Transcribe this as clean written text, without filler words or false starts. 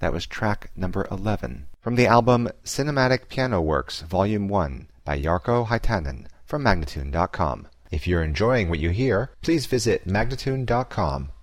That was track number 11 from the album Cinematic Piano Works Volume 1 by Jarkko Hietanen from Magnatune.com. If you're enjoying what you hear, please visit Magnatune.com